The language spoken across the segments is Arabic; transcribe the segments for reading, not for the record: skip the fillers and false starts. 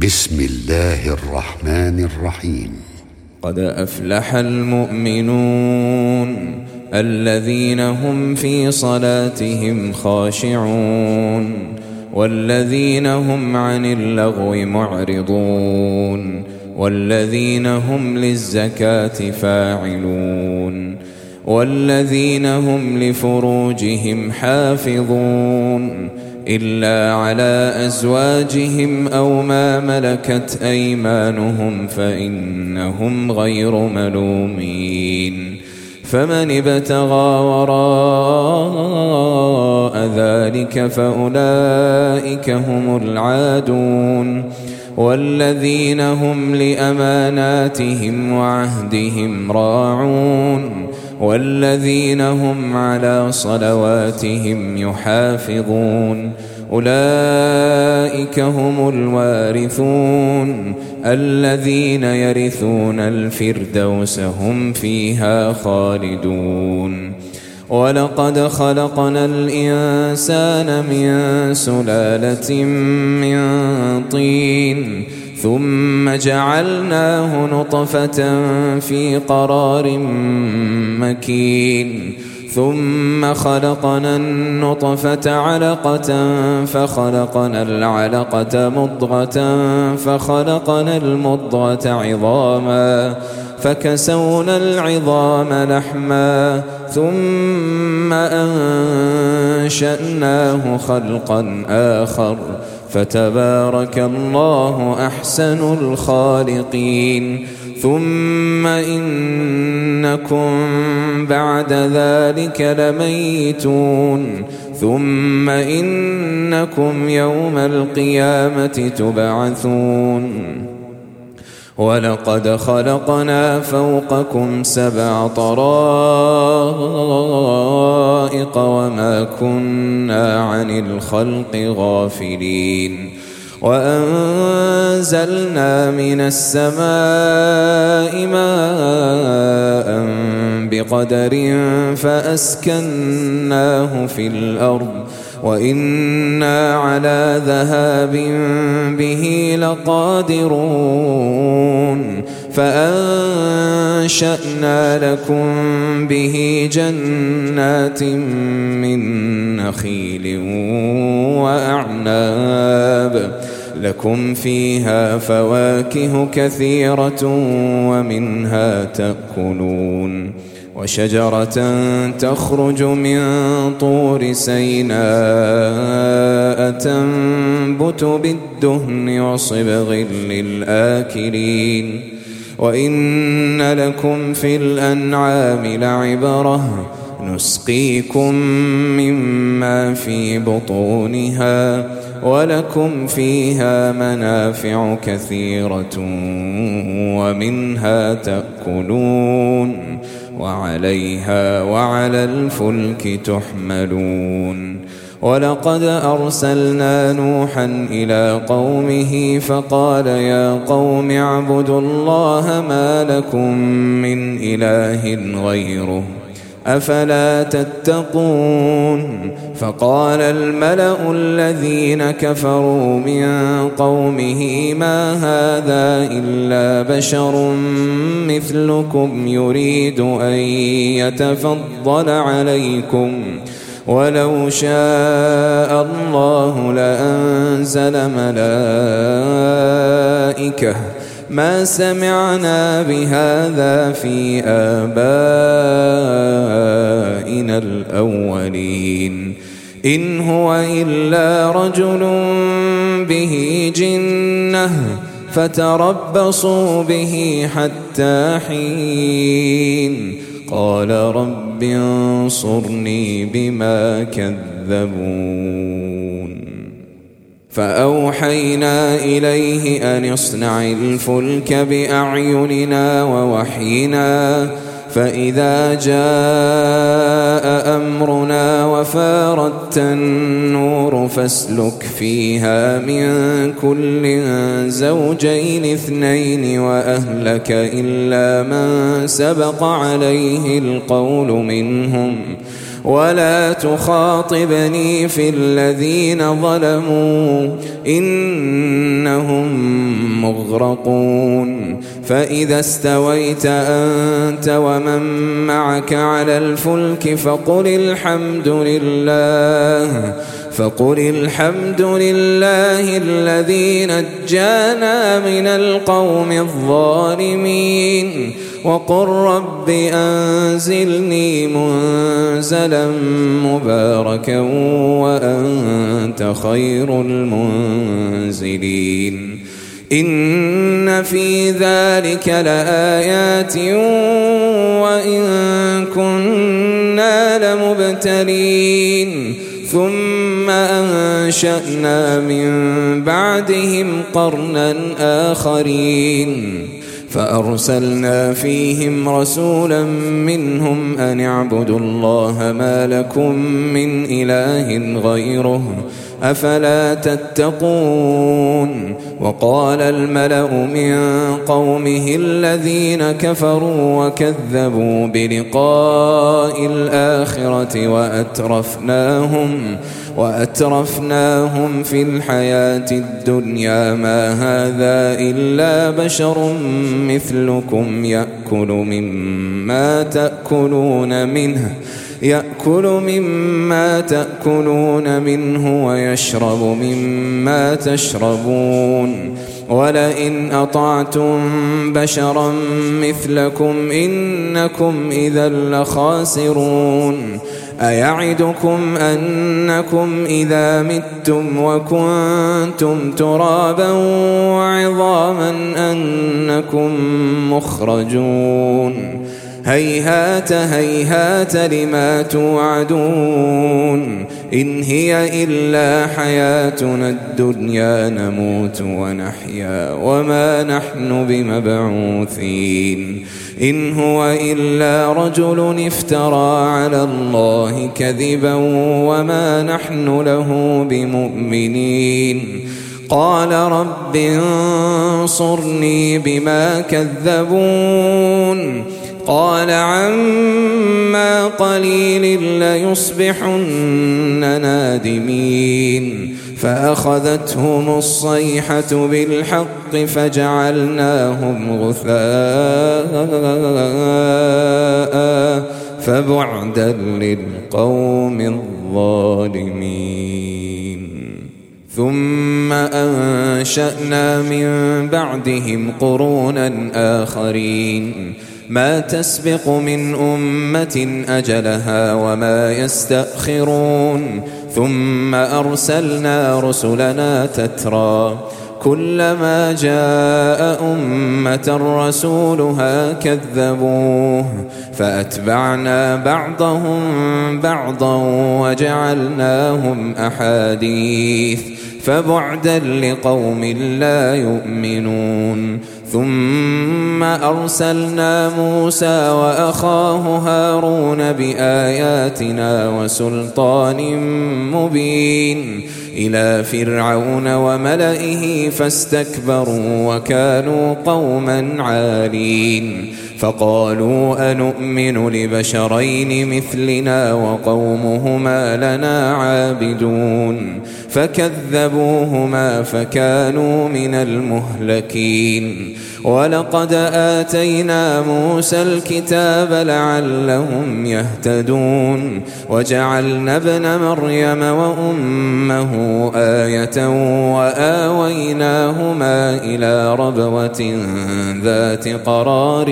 بسم الله الرحمن الرحيم. قد أفلح المؤمنون الذين هم في صلاتهم خاشعون والذين هم عن اللغو معرضون والذين هم للزكاة فاعلون والذين هم لفروجهم حافظون إلا على أزواجهم أو ما ملكت أيمانهم فإنهم غير ملومين. فمن ابتغى وراء ذلك فأولئك هم العادون والذين هم لأماناتهم وعهدهم راعون والذين هم على صلواتهم يحافظون أولئك هم الوارثون الذين يرثون الفردوس هم فيها خالدون. ولقد خلقنا الإنسان من سلالة من طين ثم جعلناه نطفة في قرار مكين ثم خلقنا النطفة علقة فخلقنا العلقة مضغة فخلقنا المضغة عظاما فكسونا العظام لحما ثم أنشأناه خلقا آخر فتبارك الله أحسن الخالقين. ثم إنكم بعد ذلك لميتون ثم إنكم يوم القيامة تبعثون. ولقد خلقنا فوقكم 7 طرائق وما كنا عن الخلق غافلين وأنزلنا من السماء ماء بقدر فأسكناه في الأرض وإنا على ذهاب به لقادرون. فأنشأنا لكم به جنات من نخيل وأعناب لكم فيها فواكه كثيرة ومنها تأكلون وشجرة تخرج من طور سيناء تنبت بالدهن وصبغ للآكلين. وإن لكم في الأنعام لعبرة نسقيكم مما في بطونها ولكم فيها منافع كثيرة ومنها تأكلون وعليها وعلى الفلك تحملون. ولقد أرسلنا نوحا إلى قومه فقال يا قوم اعبدوا الله ما لكم من إله غيره أفلا تتقون. فقال الملأ الذين كفروا من قومه ما هذا إلا بشر مثلكم يريد أن يتفضل عليكم ولو شاء الله لأنزل ملائكة ما سمعنا بهذا في آبائنا الأولين إن هو إلا رجل به جنة فتربصوا به حتى حين. قال رب انصرني بما كذبون. فأوحينا إليه أن اصنع الفلك بأعيننا ووحينا فإذا جاء أمرنا وفاردت النور فاسلك فيها من كل زوجين 2 وأهلك إلا من سبق عليه القول منهم ولا تخاطبني في الذين ظلموا إنهم مغرقون فإذا استويت أنت ومن معك على الفلك فقل الحمد لله الذي نجانا من القوم الظالمين وقل رب أنزلني منزلا مباركا وأنت خير المنزلين إن في ذلك لآيات وإن كنا لمبتلين ثم أنشأنا من بعدهم قرنا آخرين فأرسلنا فيهم رسولا منهم أن اعبدوا الله ما لكم من إله غيره أفلا تتقون وقال الملأ من قومه الذين كفروا وكذبوا بلقاء الآخرة وأترفناهم في الحياة الدنيا ما هذا إلا بشر مثلكم يأكل مما تأكلون منه ويشرب مما تشربون ولئن أطعتم بشرا مثلكم إنكم إذا لخاسرون أيعدكم أنكم إذا متم وكنتم ترابا وعظاما أنكم مخرجون هيهات هيهات لما توعدون إن هي إلا حياتنا الدنيا نموت ونحيا وما نحن بمبعوثين إن هو إلا رجل افترى على الله كذبا وما نحن له بمؤمنين قال رب انصرني بما كذبون قال عما قليل ليصبحن نادمين فأخذتهم الصيحة بالحق فجعلناهم غثاء فبعدا للقوم الظالمين ثم أنشأنا من بعدهم قرونا آخرين ما تسبق من أمة أجلها وما يستأخرون ثم أرسلنا رسلنا تترى كلما جاء أمة رسولها كذبوه فأتبعنا بعضهم بعضا وجعلناهم أحاديث فبعدا لقوم لا يؤمنون ثم أرسلنا موسى وأخاه هارون بآياتنا وسلطان مبين إلى فرعون وملئه فاستكبروا وكانوا قوما عالين فقالوا أنؤمن لبشرين مثلنا وقومهما لنا عابدون فكذبوهما فكانوا من المهلكين ولقد آتينا موسى الكتاب لعلهم يهتدون وجعلنا ابن مريم وأمه آية وآويناهما إلى ربوة ذات قرار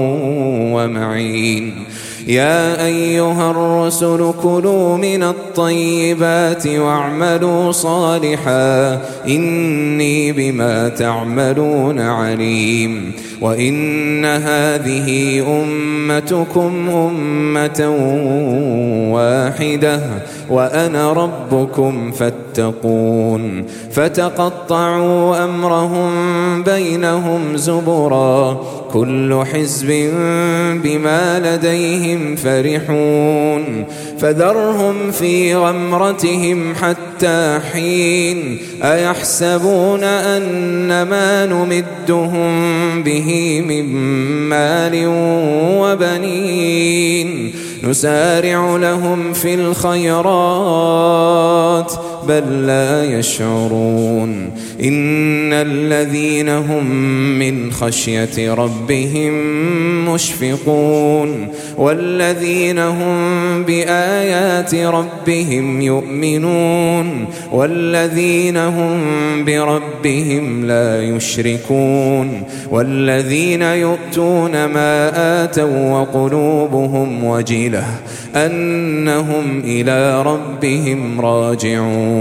ومعين يا أيها الرسل كلوا من الطيبات واعملوا صالحا إني بما تعملون عليم وإن هذه أمتكم أمة واحدة وأنا ربكم فاتقون فتقطعوا أمرهم بينهم زبرا كل حزب بما لديهم فرحون فذرهم في غمرتهم حتى حين أيحسبون أن ما نمدهم به من مال وبنين نسارع لهم في الخيرات بل لا يشعرون إن الذين هم من خشية ربهم مشفقون والذين هم بآيات ربهم يؤمنون والذين هم بربهم لا يشركون والذين يؤتون ما آتوا وقلوبهم وجلة أنهم إلى ربهم راجعون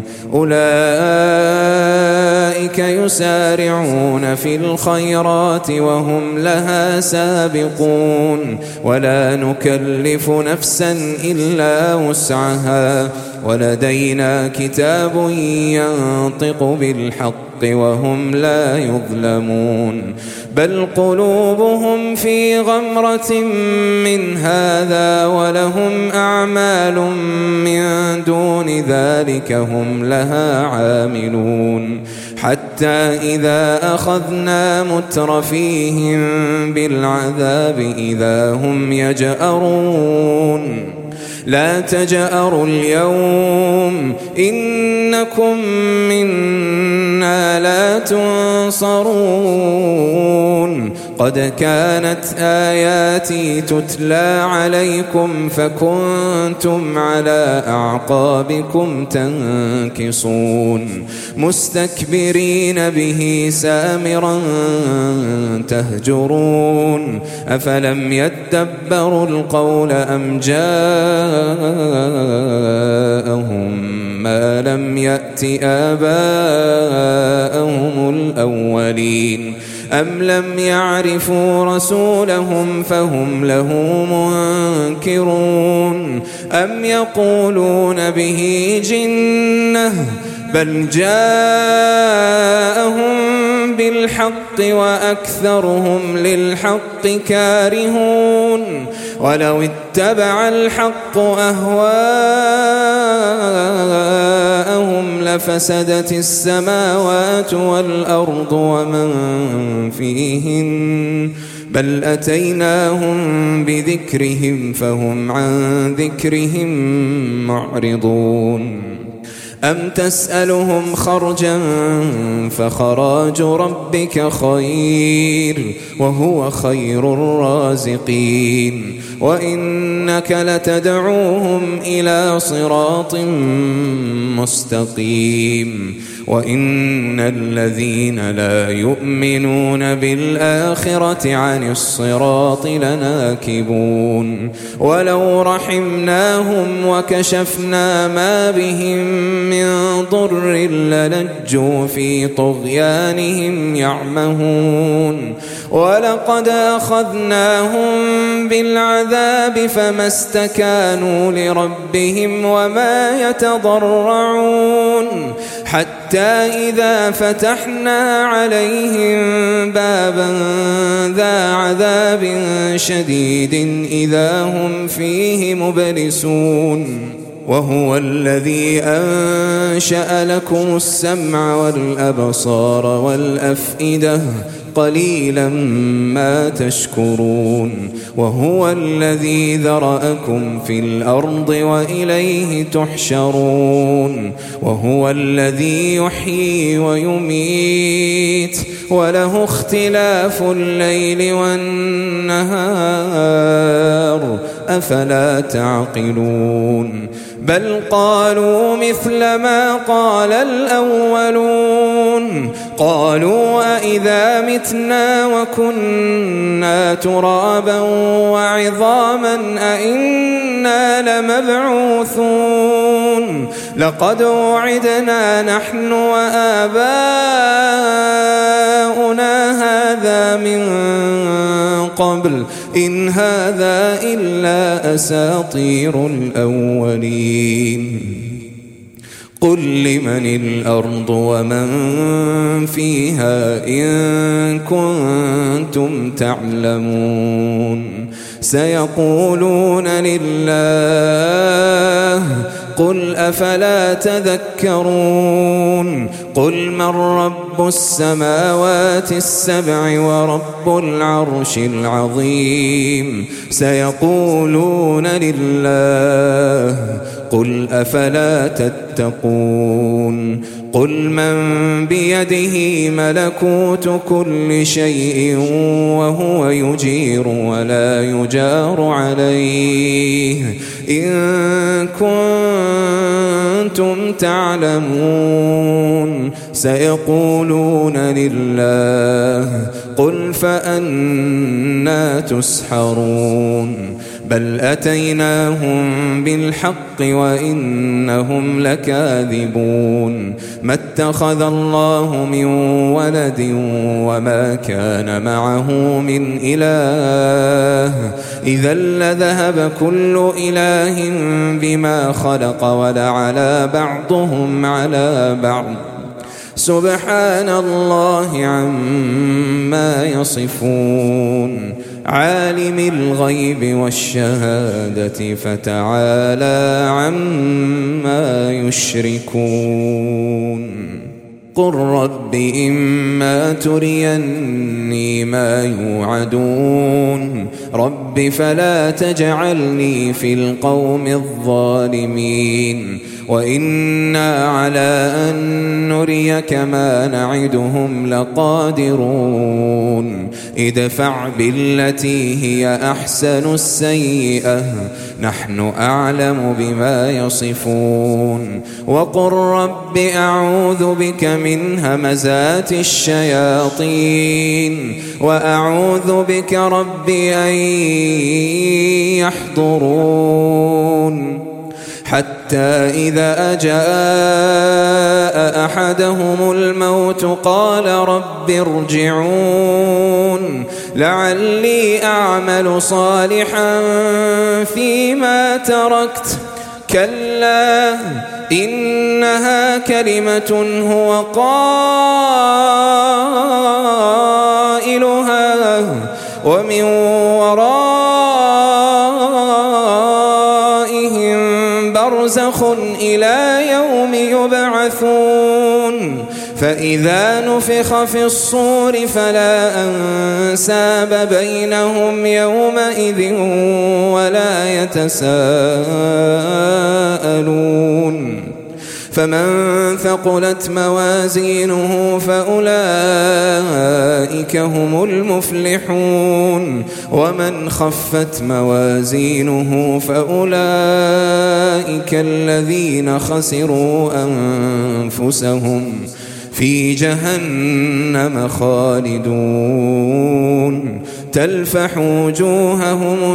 أولئك يسارعون في الخيرات وهم لها سابقون ولا نكلف نفسا إلا وسعها ولدينا كتاب ينطق بالحق وهم لا يظلمون بل قلوبهم في غمرة من هذا ولهم أعمال من دون ذلك هم لها عاملون حتى إذا أخذنا مترفيهم بالعذاب إذا هم يجأرون لا تجأروا اليوم إنكم منا لا تنصرون قد كانت آياتي تتلى عليكم فكنتم على أعقابكم تنكصون مستكبرين به سامرا تهجرون أفلم يدبروا القول أم جاءهم ما لم يأت آباءهم الأولين أم لم يعرفوا رسولهم فهم له منكرون أم يقولون به جنة بل جاءهم بالحق وأكثرهم للحق كارهون ولو اتبع الحق أهواءهم لفسدت السماوات والأرض ومن فيهن بل أتيناهم بذكرهم فهم عن ذكرهم معرضون أم تسألهم خرجا فخراج ربك خير وهو خير الرازقين وإنك لتدعوهم إلى صراط مستقيم وإن الذين لا يؤمنون بالآخرة عن الصراط لناكبون ولو رحمناهم وكشفنا ما بهم من ضر للجوا في طغيانهم يعمهون ولقد أخذناهم بالعذاب فما استكانوا لربهم وما يتضرعون حتى إذا فتحنا عليهم بابا ذا عذاب شديد إذا هم فيه مبلسون وهو الذي أنشأ لكم السمع والأبصار والأفئدة قليلا ما تشكرون وهو الذي ذرأكم في الأرض وإليه تحشرون وهو الذي يحيي ويميت وله اختلاف الليل والنهار أفلا تعقلون بل قالوا مثل ما قال الأولون قالوا أإذا متنا وكنا ترابا وعظاما أإنا لمبعوثون لقد وعدنا نحن وآباؤنا هذا من قبل إن هذا إلا أساطير الأولين قل لمن الأرض ومن فيها إن كنتم تعلمون سيقولون لله قل أفلا تذكرون قل من رب السماوات السبع ورب العرش العظيم سيقولون لله قل أفلا تتقون قل من بيده ملكوت كل شيء وهو يجير ولا يجار عليه إن كنتم تعلمون سيقولون لله قل فأنى تسحرون بل أتيناهم بالحق وإنهم لكاذبون ما اتخذ الله من ولد وما كان معه من إله إذا لذهب كل إله بما خلق ولعلى بعضهم على بعض سبحان الله عما يصفون عالم الغيب والشهادة فتعالى عما يشركون قل رب إما تريني ما يوعدون رب فلا تجعلني في القوم الظالمين وإنا على أن نريك ما نعدهم لقادرون ادفع بالتي هي أحسن السيئة نحن أعلم بما يصفون وقل رب أعوذ بك من همزات الشياطين وأعوذ بك رب أن يحضرون حتى إذا جاء أحدهم الموت قال رب ارجعون لعلي أعمل صالحا فيما تركت كلا إنها كلمة هو قائلها ومن ورائهم برزخ إلى يوم يبعثون فإذا نفخ في الصور فلا أنساب بينهم يومئذ ولا يتساءلون فمن ثقلت موازينه فأولئك هم المفلحون ومن خفت موازينه فأولئك الذين خسروا أنفسهم في جهنم خالدون تلفح وجوههم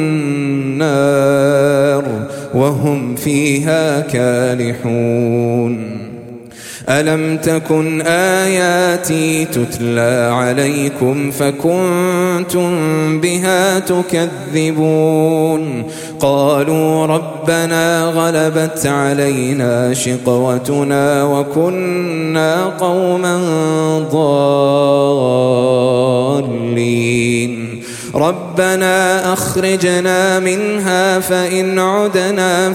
النار وهم فيها كالحون ألم تكن آياتي تتلى عليكم فكنتم بها تكذبون قالوا ربنا غلبت علينا شقوتنا وكنا قوما ضالين ربنا أخرجنا منها فإن عدنا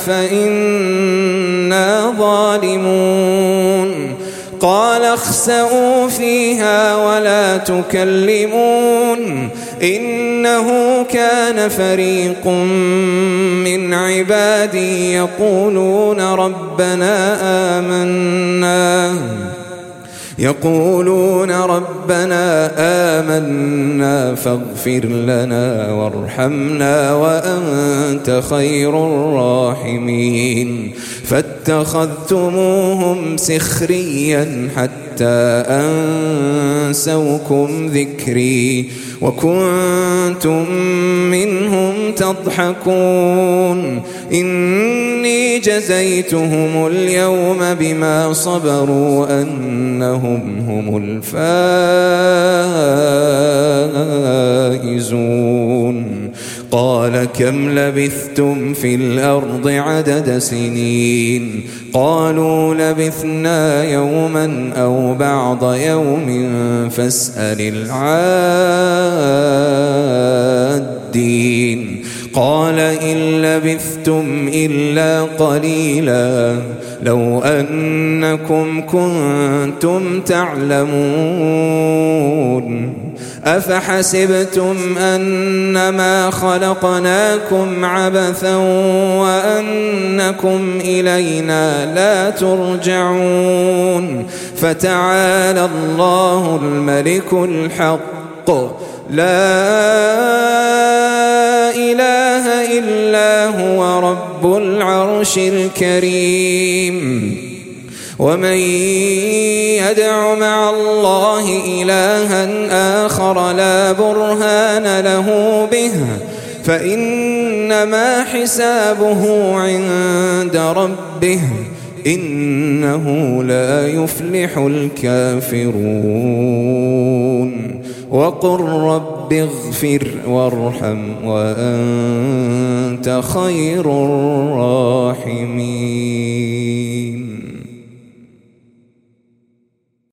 فإنا ظالمون قال اخسئوا فيها ولا تكلمون إنه كان فريق من عبادي يقولون ربنا آمنا فاغفر لنا وارحمنا وأنت خير الراحمين فاتخذتموهم سخريا حتى أنسوكم ذكري وكنتم منهم تضحكون إني جزيتهم اليوم بما صبروا أنهم هم الفائزون قال كم لبثتم في الأرض عدد سنين قالوا لبثنا يوما أو بعض يوم فاسأل العادين قال إن لبثتم إلا قليلا لو أنكم كنتم تعلمون أفحسبتم أنما خلقناكم عبثا وأنكم إلينا لا ترجعون فتعالى الله الملك الحق لا إله إلا هو رب العرش الكريم ومن يدع مع الله إلها آخر لا برهان له به فإنما حسابه عند ربه إنه لا يفلح الكافرون وقل رب اغفر وارحم وأنت خير الراحمين.